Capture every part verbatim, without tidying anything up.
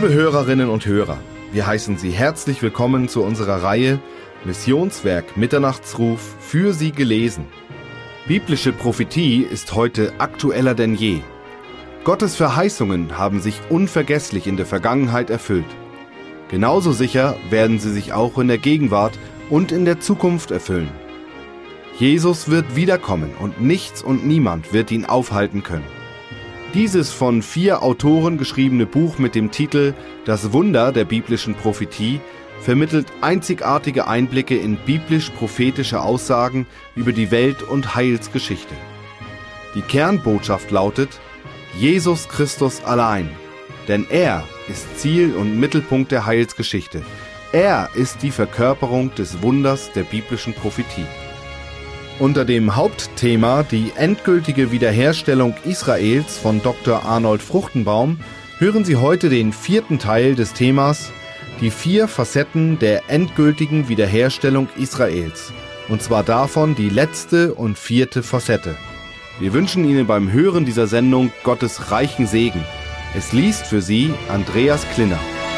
Liebe Hörerinnen und Hörer, wir heißen Sie herzlich willkommen zu unserer Reihe Missionswerk Mitternachtsruf für Sie gelesen. Biblische Prophetie ist heute aktueller denn je. Gottes Verheißungen haben sich unvergesslich in der Vergangenheit erfüllt. Genauso sicher werden sie sich auch in der Gegenwart und in der Zukunft erfüllen. Jesus wird wiederkommen und nichts und niemand wird ihn aufhalten können. Dieses von vier Autoren geschriebene Buch mit dem Titel Das Wunder der biblischen Prophetie vermittelt einzigartige Einblicke in biblisch-prophetische Aussagen über die Welt- und Heilsgeschichte. Die Kernbotschaft lautet: Jesus Christus allein, denn er ist Ziel und Mittelpunkt der Heilsgeschichte. Er ist die Verkörperung des Wunders der biblischen Prophetie. Unter dem Hauptthema Die endgültige Wiederherstellung Israels von Doktor Arnold Fruchtenbaum hören Sie heute den vierten Teil des Themas Die vier Facetten der endgültigen Wiederherstellung Israels, und zwar davon die letzte und vierte Facette. Wir wünschen Ihnen beim Hören dieser Sendung Gottes reichen Segen. Es liest für Sie Andreas Klinner.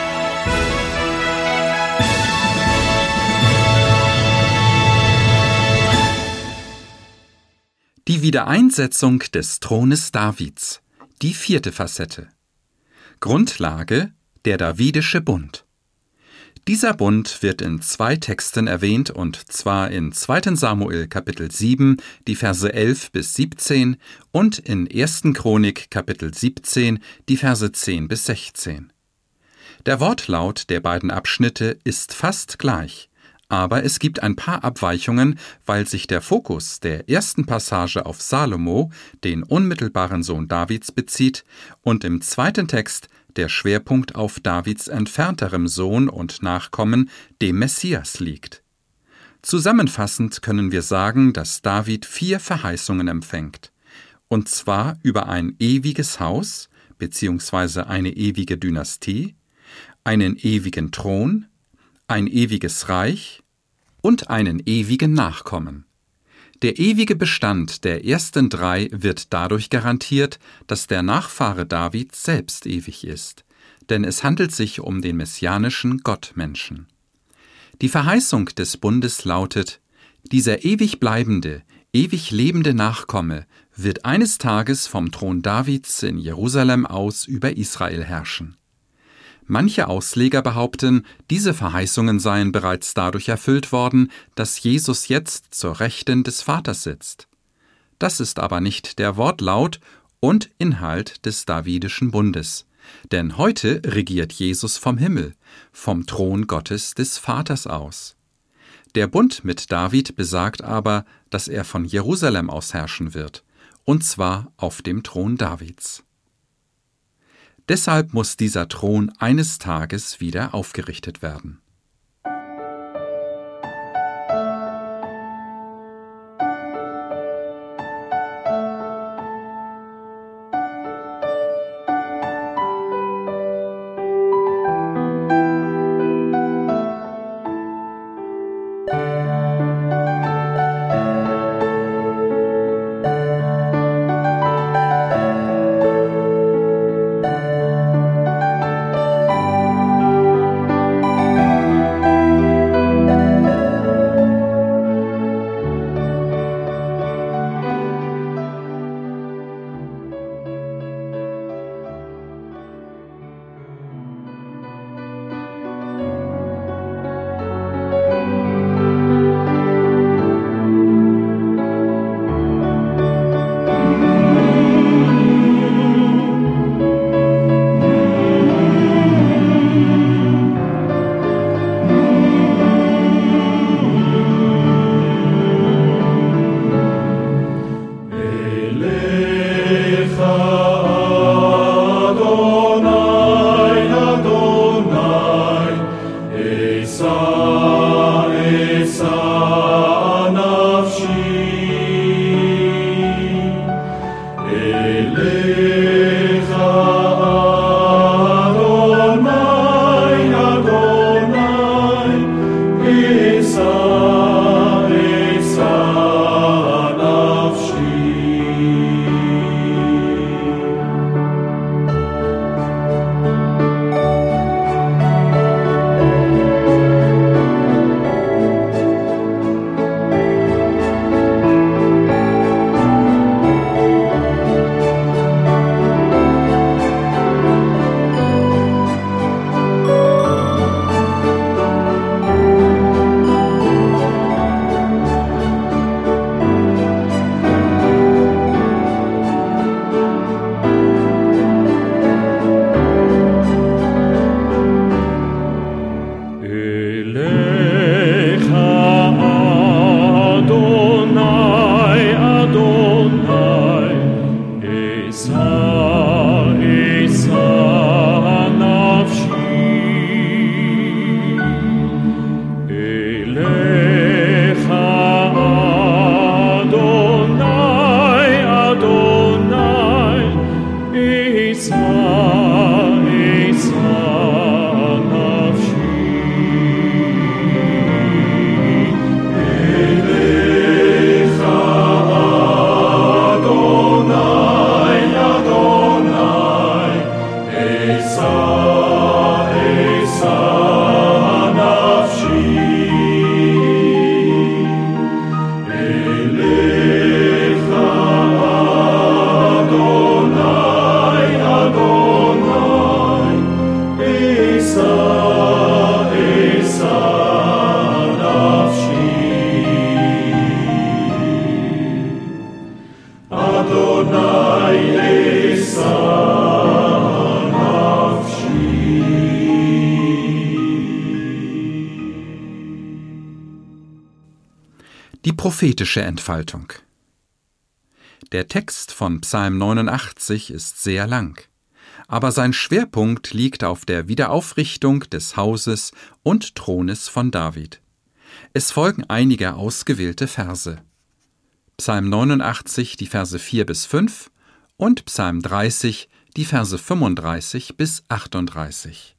Die Wiedereinsetzung des Thrones Davids, die vierte Facette. Grundlage: der Davidische Bund. Dieser Bund wird in zwei Texten erwähnt, und zwar in zweiten Samuel Kapitel sieben, die Verse elf bis siebzehn, und in ersten Chronik Kapitel siebzehn, die Verse zehn bis sechzehn. Der Wortlaut der beiden Abschnitte ist fast gleich, aber es gibt ein paar Abweichungen, weil sich der Fokus der ersten Passage auf Salomo, den unmittelbaren Sohn Davids, bezieht, und im zweiten Text der Schwerpunkt auf Davids entfernterem Sohn und Nachkommen, dem Messias, liegt. Zusammenfassend können wir sagen, dass David vier Verheißungen empfängt, und zwar über ein ewiges Haus bzw. eine ewige Dynastie, einen ewigen Thron, ein ewiges Reich und einen ewigen Nachkommen. Der ewige Bestand der ersten drei wird dadurch garantiert, dass der Nachfahre Davids selbst ewig ist, denn es handelt sich um den messianischen Gottmenschen. Die Verheißung des Bundes lautet: Dieser ewig bleibende, ewig lebende Nachkomme wird eines Tages vom Thron Davids in Jerusalem aus über Israel herrschen. Manche Ausleger behaupten, diese Verheißungen seien bereits dadurch erfüllt worden, dass Jesus jetzt zur Rechten des Vaters sitzt. Das ist aber nicht der Wortlaut und Inhalt des Davidischen Bundes, denn heute regiert Jesus vom Himmel, vom Thron Gottes des Vaters aus. Der Bund mit David besagt aber, dass er von Jerusalem aus herrschen wird, und zwar auf dem Thron Davids. Deshalb muss dieser Thron eines Tages wieder aufgerichtet werden. Die prophetische Entfaltung. Der Text von Psalm neunundachtzig ist sehr lang, aber sein Schwerpunkt liegt auf der Wiederaufrichtung des Hauses und Thrones von David. Es folgen einige ausgewählte Verse. Psalm neunundachtzig, die Verse vier bis fünf und Psalm dreißig, die Verse fünfunddreißig bis achtunddreißig.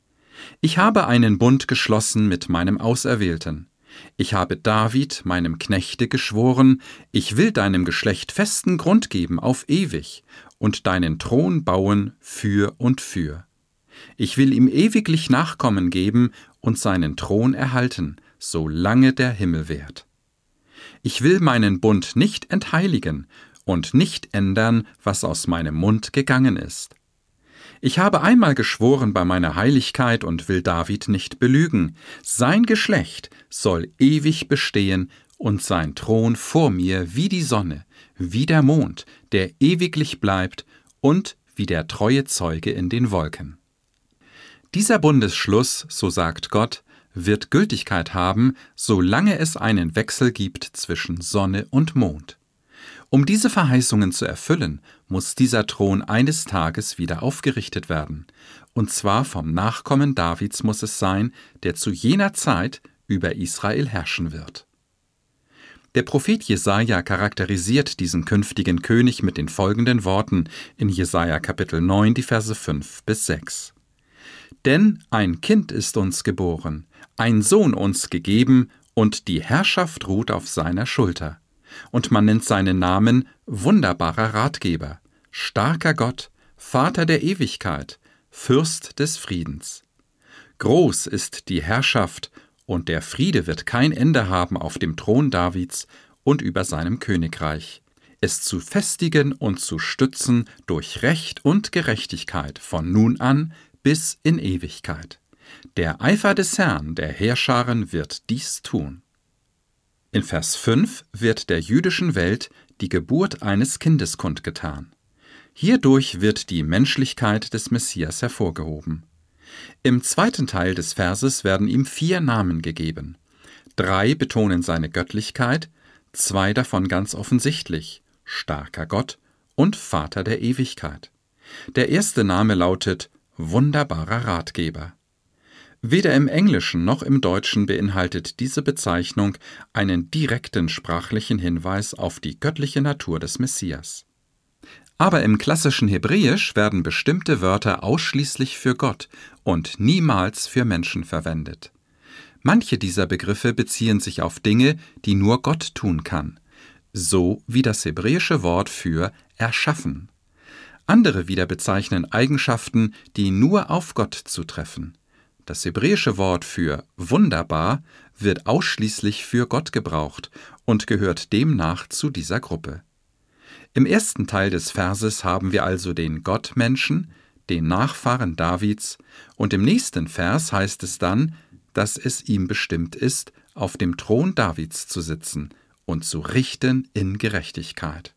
Ich habe einen Bund geschlossen mit meinem Auserwählten. Ich habe David, meinem Knechte, geschworen, ich will deinem Geschlecht festen Grund geben auf ewig und deinen Thron bauen für und für. Ich will ihm ewiglich Nachkommen geben und seinen Thron erhalten, solange der Himmel währt. Ich will meinen Bund nicht entheiligen und nicht ändern, was aus meinem Mund gegangen ist. Ich habe einmal geschworen bei meiner Heiligkeit und will David nicht belügen. Sein Geschlecht soll ewig bestehen und sein Thron vor mir wie die Sonne, wie der Mond, der ewiglich bleibt und wie der treue Zeuge in den Wolken. Dieser Bundesschluss, so sagt Gott, wird Gültigkeit haben, solange es einen Wechsel gibt zwischen Sonne und Mond. Um diese Verheißungen zu erfüllen, muss dieser Thron eines Tages wieder aufgerichtet werden. Und zwar vom Nachkommen Davids muss es sein, der zu jener Zeit über Israel herrschen wird. Der Prophet Jesaja charakterisiert diesen künftigen König mit den folgenden Worten in Jesaja Kapitel neun, die Verse fünf bis sechs. Denn ein Kind ist uns geboren, ein Sohn uns gegeben, und die Herrschaft ruht auf seiner Schulter. Und man nennt seinen Namen wunderbarer Ratgeber, starker Gott, Vater der Ewigkeit, Fürst des Friedens. Groß ist die Herrschaft, und der Friede wird kein Ende haben auf dem Thron Davids und über seinem Königreich, es zu festigen und zu stützen durch Recht und Gerechtigkeit von nun an bis in Ewigkeit. Der Eifer des Herrn, der Heerscharen, wird dies tun. In Vers fünf wird der jüdischen Welt die Geburt eines Kindes kundgetan. Hierdurch wird die Menschlichkeit des Messias hervorgehoben. Im zweiten Teil des Verses werden ihm vier Namen gegeben. Drei betonen seine Göttlichkeit, zwei davon ganz offensichtlich, starker Gott und Vater der Ewigkeit. Der erste Name lautet wunderbarer Ratgeber. Weder im Englischen noch im Deutschen beinhaltet diese Bezeichnung einen direkten sprachlichen Hinweis auf die göttliche Natur des Messias. Aber im klassischen Hebräisch werden bestimmte Wörter ausschließlich für Gott und niemals für Menschen verwendet. Manche dieser Begriffe beziehen sich auf Dinge, die nur Gott tun kann, so wie das hebräische Wort für erschaffen. Andere wieder bezeichnen Eigenschaften, die nur auf Gott zutreffen. Das hebräische Wort für wunderbar wird ausschließlich für Gott gebraucht und gehört demnach zu dieser Gruppe. Im ersten Teil des Verses haben wir also den Gottmenschen, den Nachfahren Davids, und im nächsten Vers heißt es dann, dass es ihm bestimmt ist, auf dem Thron Davids zu sitzen und zu richten in Gerechtigkeit.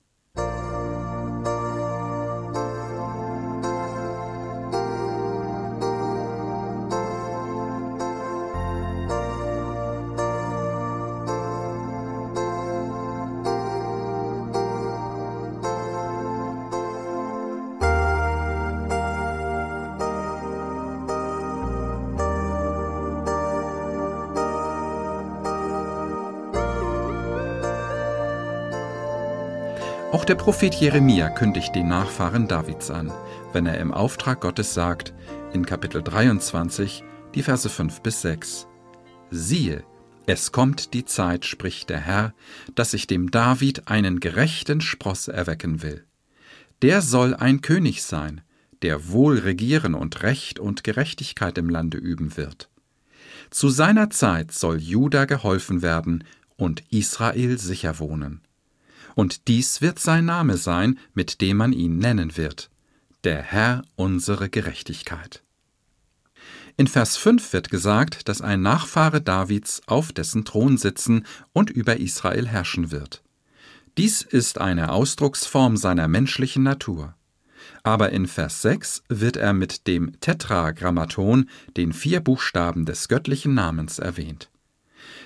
Auch der Prophet Jeremia kündigt den Nachfahren Davids an, wenn er im Auftrag Gottes sagt, in Kapitel dreiundzwanzig, die Verse fünf bis sechs: Siehe, es kommt die Zeit, spricht der Herr, dass ich dem David einen gerechten Spross erwecken will. Der soll ein König sein, der wohl regieren und Recht und Gerechtigkeit im Lande üben wird. Zu seiner Zeit soll Juda geholfen werden und Israel sicher wohnen. Und dies wird sein Name sein, mit dem man ihn nennen wird: der Herr unsere Gerechtigkeit. In Vers fünf wird gesagt, dass ein Nachfahre Davids auf dessen Thron sitzen und über Israel herrschen wird. Dies ist eine Ausdrucksform seiner menschlichen Natur. Aber in Vers sechs wird er mit dem Tetragrammaton, den vier Buchstaben des göttlichen Namens, erwähnt.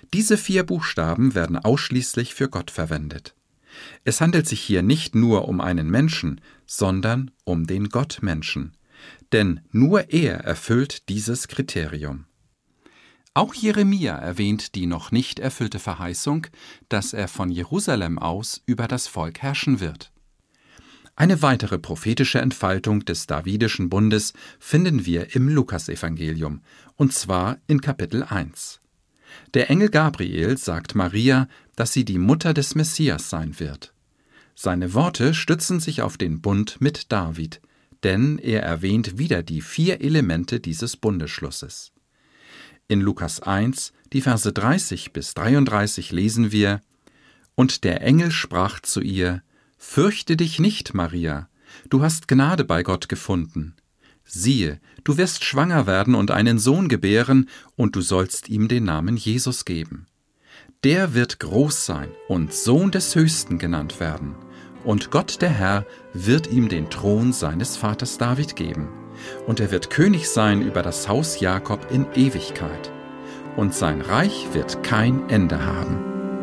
Diese vier Buchstaben werden ausschließlich für Gott verwendet. Es handelt sich hier nicht nur um einen Menschen, sondern um den Gottmenschen. Denn nur er erfüllt dieses Kriterium. Auch Jeremia erwähnt die noch nicht erfüllte Verheißung, dass er von Jerusalem aus über das Volk herrschen wird. Eine weitere prophetische Entfaltung des Davidischen Bundes finden wir im Lukasevangelium, und zwar in Kapitel eins. Der Engel Gabriel sagt Maria, dass sie die Mutter des Messias sein wird. Seine Worte stützen sich auf den Bund mit David, denn er erwähnt wieder die vier Elemente dieses Bundesschlusses. In Lukas eins, die Verse dreißig bis dreiunddreißig lesen wir: Und der Engel sprach zu ihr: Fürchte dich nicht, Maria, du hast Gnade bei Gott gefunden. Siehe, du wirst schwanger werden und einen Sohn gebären, und du sollst ihm den Namen Jesus geben. Der wird groß sein und Sohn des Höchsten genannt werden. Und Gott der Herr wird ihm den Thron seines Vaters David geben. Und er wird König sein über das Haus Jakob in Ewigkeit. Und sein Reich wird kein Ende haben.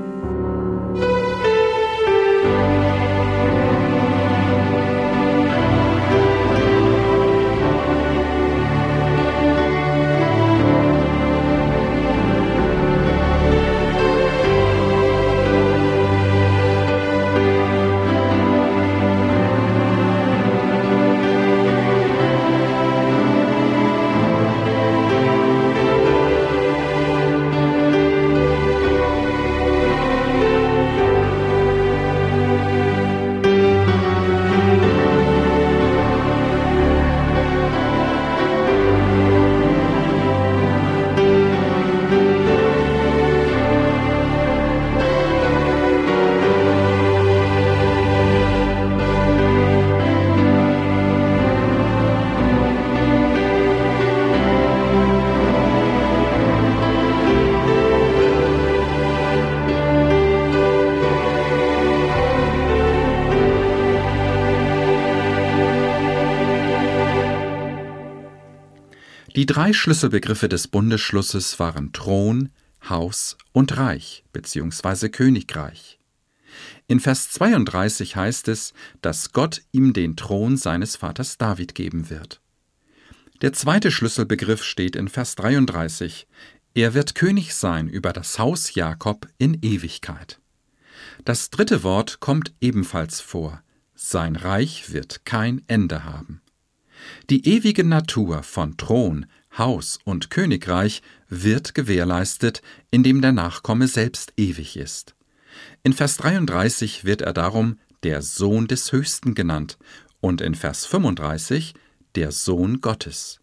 Die drei Schlüsselbegriffe des Bundesschlusses waren Thron, Haus und Reich bzw. Königreich. In Vers zweiunddreißig heißt es, dass Gott ihm den Thron seines Vaters David geben wird. Der zweite Schlüsselbegriff steht in Vers dreiunddreißig. Er wird König sein über das Haus Jakob in Ewigkeit. Das dritte Wort kommt ebenfalls vor. Sein Reich wird kein Ende haben. Die ewige Natur von Thron, Haus und Königreich wird gewährleistet, indem der Nachkomme selbst ewig ist. In Vers dreiunddreißig wird er darum der Sohn des Höchsten genannt und in Vers fünfunddreißig der Sohn Gottes.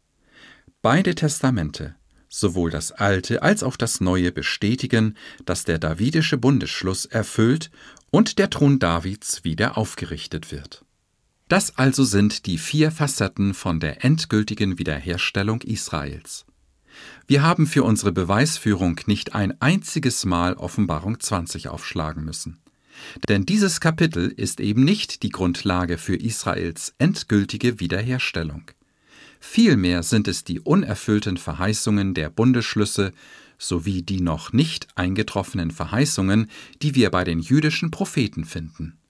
Beide Testamente, sowohl das Alte als auch das Neue, bestätigen, dass der davidische Bundesschluss erfüllt und der Thron Davids wieder aufgerichtet wird. Das also sind die vier Facetten von der endgültigen Wiederherstellung Israels. Wir haben für unsere Beweisführung nicht ein einziges Mal Offenbarung zwanzig aufschlagen müssen. Denn dieses Kapitel ist eben nicht die Grundlage für Israels endgültige Wiederherstellung. Vielmehr sind es die unerfüllten Verheißungen der Bundesschlüsse sowie die noch nicht eingetroffenen Verheißungen, die wir bei den jüdischen Propheten finden.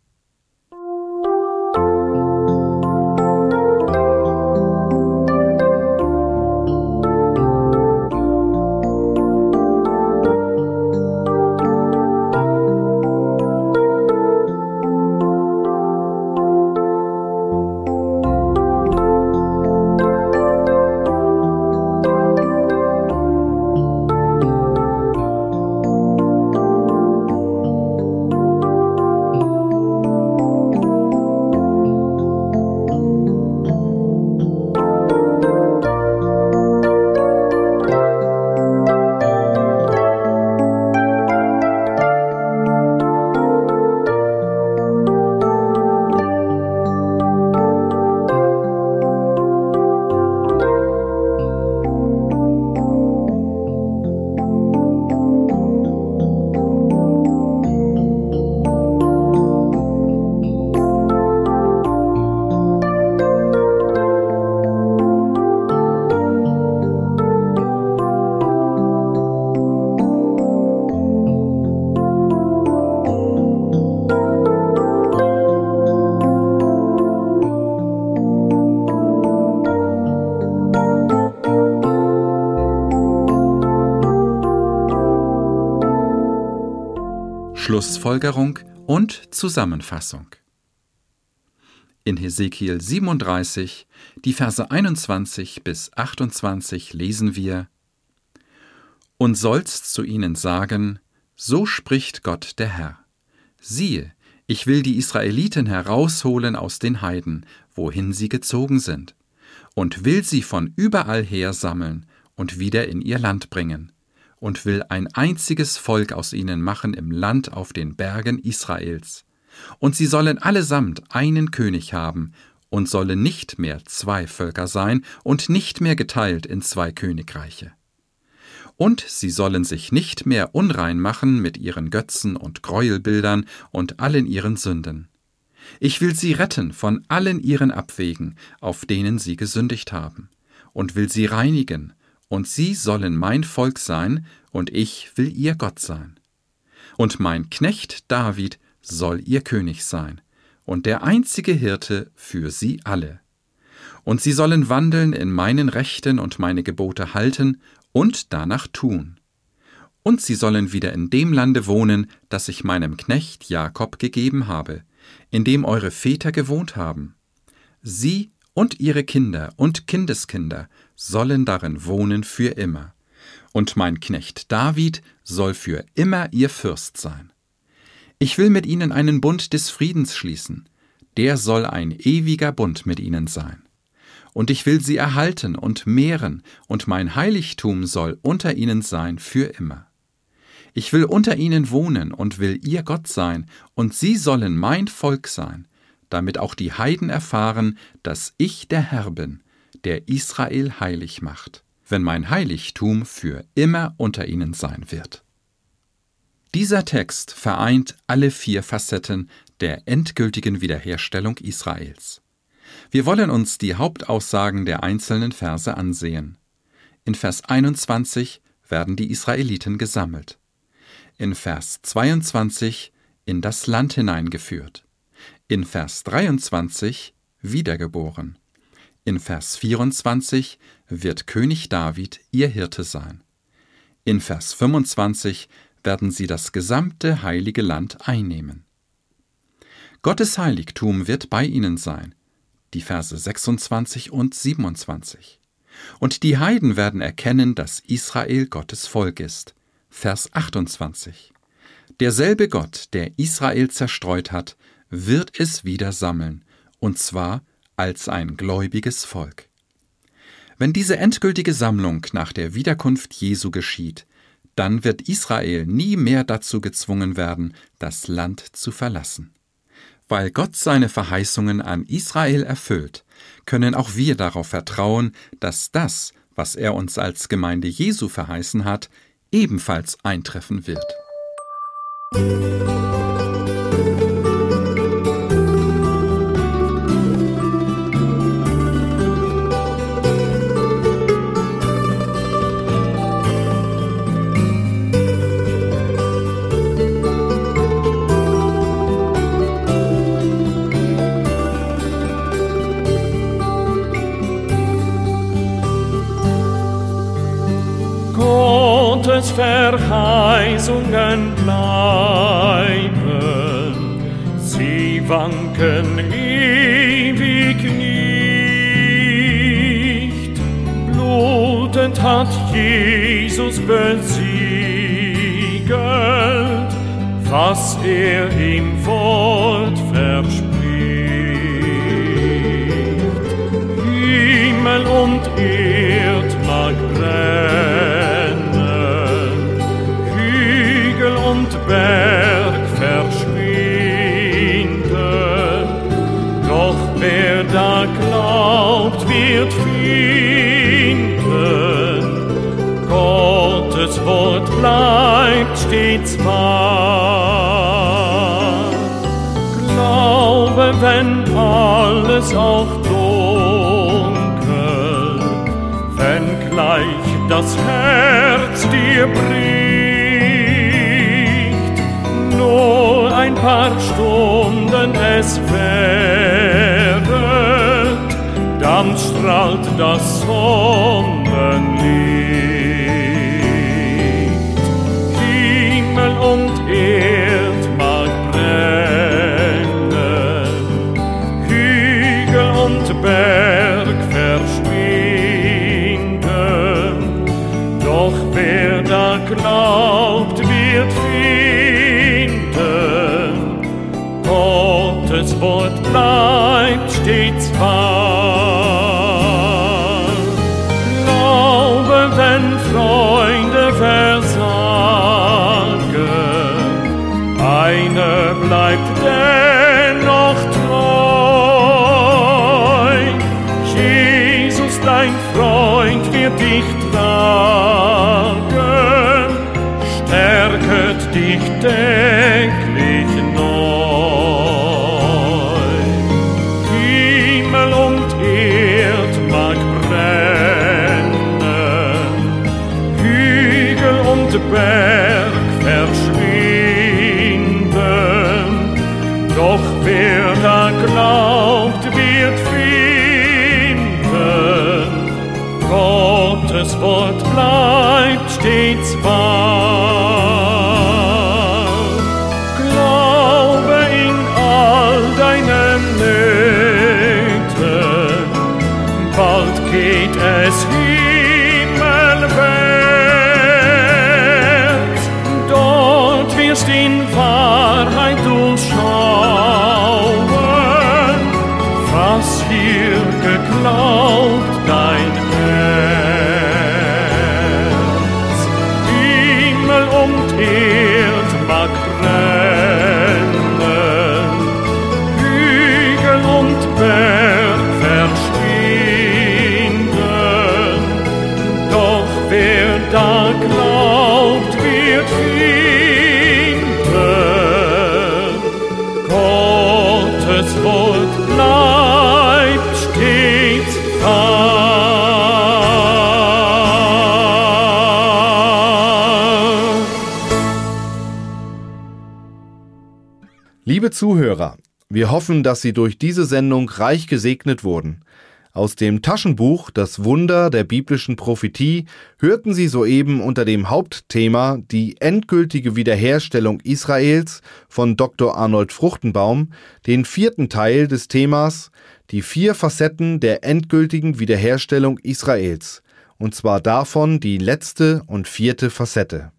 Schlussfolgerung und Zusammenfassung. In Hesekiel siebenunddreißig, die Verse einundzwanzig bis achtundzwanzig lesen wir: Und sollst zu ihnen sagen, so spricht Gott der Herr: Siehe, ich will die Israeliten herausholen aus den Heiden, wohin sie gezogen sind, und will sie von überall her sammeln und wieder in ihr Land bringen, und will ein einziges Volk aus ihnen machen im Land auf den Bergen Israels. Und sie sollen allesamt einen König haben und sollen nicht mehr zwei Völker sein und nicht mehr geteilt in zwei Königreiche. Und sie sollen sich nicht mehr unrein machen mit ihren Götzen und Gräuelbildern und allen ihren Sünden. Ich will sie retten von allen ihren Abwegen, auf denen sie gesündigt haben, und will sie reinigen, und sie sollen mein Volk sein, und ich will ihr Gott sein. Und mein Knecht David soll ihr König sein, und der einzige Hirte für sie alle. Und sie sollen wandeln in meinen Rechten und meine Gebote halten und danach tun. Und sie sollen wieder in dem Lande wohnen, das ich meinem Knecht Jakob gegeben habe, in dem eure Väter gewohnt haben. Sie und ihre Kinder und Kindeskinder sollen darin wohnen für immer. Und mein Knecht David soll für immer ihr Fürst sein. Ich will mit ihnen einen Bund des Friedens schließen, der soll ein ewiger Bund mit ihnen sein. Und ich will sie erhalten und mehren, und mein Heiligtum soll unter ihnen sein für immer. Ich will unter ihnen wohnen und will ihr Gott sein, und sie sollen mein Volk sein, damit auch die Heiden erfahren, dass ich der Herr bin, der Israel heilig macht, wenn mein Heiligtum für immer unter ihnen sein wird. Dieser Text vereint alle vier Facetten der endgültigen Wiederherstellung Israels. Wir wollen uns die Hauptaussagen der einzelnen Verse ansehen. In Vers einundzwanzig werden die Israeliten gesammelt. In Vers zweiundzwanzig in das Land hineingeführt. In Vers dreiundzwanzig wiedergeboren. In Vers vierundzwanzig wird König David ihr Hirte sein. In Vers fünfundzwanzig werden sie das gesamte heilige Land einnehmen. Gottes Heiligtum wird bei ihnen sein, die Verse sechsundzwanzig und siebenundzwanzig. Und die Heiden werden erkennen, dass Israel Gottes Volk ist, Vers achtundzwanzig. Derselbe Gott, der Israel zerstreut hat, wird es wieder sammeln, und zwar als ein gläubiges Volk. Wenn diese endgültige Sammlung nach der Wiederkunft Jesu geschieht, dann wird Israel nie mehr dazu gezwungen werden, das Land zu verlassen. Weil Gott seine Verheißungen an Israel erfüllt, können auch wir darauf vertrauen, dass das, was er uns als Gemeinde Jesu verheißen hat, ebenfalls eintreffen wird. Gottes Verheißungen bleiben, sie wanken ewig nicht. Blutend hat Jesus besiegelt, was er im Wort verspricht. Himmel und Erd mag brennen, Hügel und Berg verschwinden, doch wer da glaubt, wird finden. Gottes Wort bleibt stets wahr. Glaube, wenn alles auch dunkel, wenn gleich das Herz dir bricht, nur ein paar Stunden es währet, dann strahlt das Sonnenlicht. Himmel und Erde Wort bleibt stets wahr. Glaube, wenn Freunde versagen, einer bleibt dennoch treu. Jesus, dein Freund, wird dich tragen, stärket dich täglich neu. Himmel und Erd mag brennen, Hügel und Berg verschwinden, doch wer da glaubt, wird finden, Gottes Wort bleibt stets wahr. Glaube in all deinen Nöten, bald geht es himmelwärts. Dort wirst in Wahrheit durchschauen, was hier geglaubt dein Herz. Himmel und Erd mag brennen, Hügel und Berg verschwinden, doch wer da glaubt, wird finden, Gottes Wort bleibt stets wahr. Liebe Zuhörer, wir hoffen, dass Sie durch diese Sendung reich gesegnet wurden. Aus dem Taschenbuch Das Wunder der biblischen Prophetie hörten Sie soeben unter dem Hauptthema Die endgültige Wiederherstellung Israels von Doktor Arnold Fruchtenbaum den vierten Teil des Themas Die vier Facetten der endgültigen Wiederherstellung Israels, und zwar davon die letzte und vierte Facette.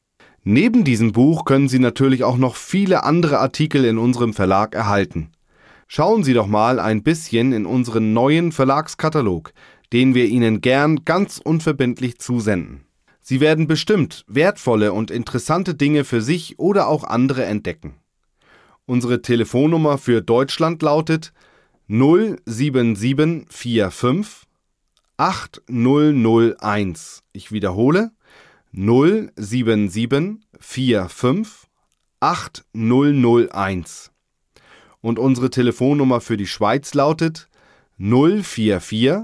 Neben diesem Buch können Sie natürlich auch noch viele andere Artikel in unserem Verlag erhalten. Schauen Sie doch mal ein bisschen in unseren neuen Verlagskatalog, den wir Ihnen gern ganz unverbindlich zusenden. Sie werden bestimmt wertvolle und interessante Dinge für sich oder auch andere entdecken. Unsere Telefonnummer für Deutschland lautet null sieben sieben vier fünf acht null null eins. Ich wiederhole null sieben sieben vier fünf acht null null eins. Und unsere Telefonnummer für die Schweiz lautet null vier vier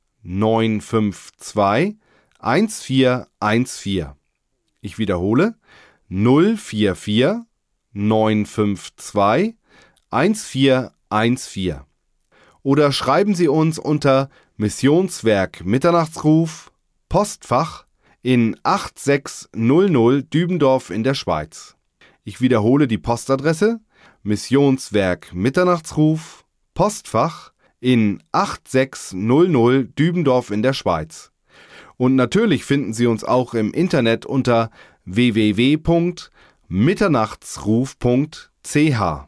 neun fünf zwei eins vier eins vier. Ich wiederhole null vier vier neun fünf zwei eins vier eins vier. Oder schreiben Sie uns unter Missionswerk Mitternachtsruf, Postfach in acht sechs null null Dübendorf in der Schweiz. Ich wiederhole die Postadresse: Missionswerk Mitternachtsruf, Postfach in acht sechs null null Dübendorf in der Schweiz. Und natürlich finden Sie uns auch im Internet unter w w w punkt mitternachtsruf punkt c h.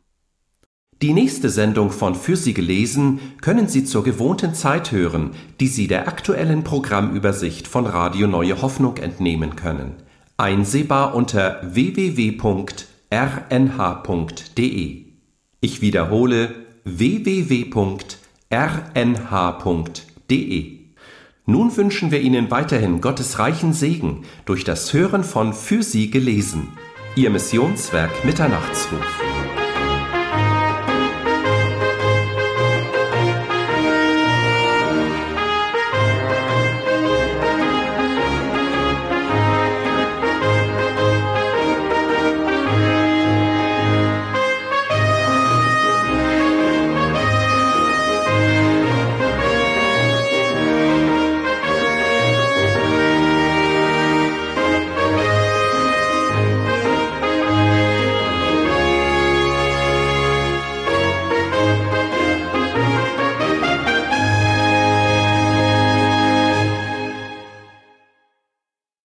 Die nächste Sendung von Für Sie gelesen können Sie zur gewohnten Zeit hören, die Sie der aktuellen Programmübersicht von Radio Neue Hoffnung entnehmen können. Einsehbar unter w w w punkt r n h punkt d e. Ich wiederhole w w w punkt r n h punkt d e. Nun wünschen wir Ihnen weiterhin Gottes reichen Segen durch das Hören von Für Sie gelesen. Ihr Missionswerk Mitternachtsruf.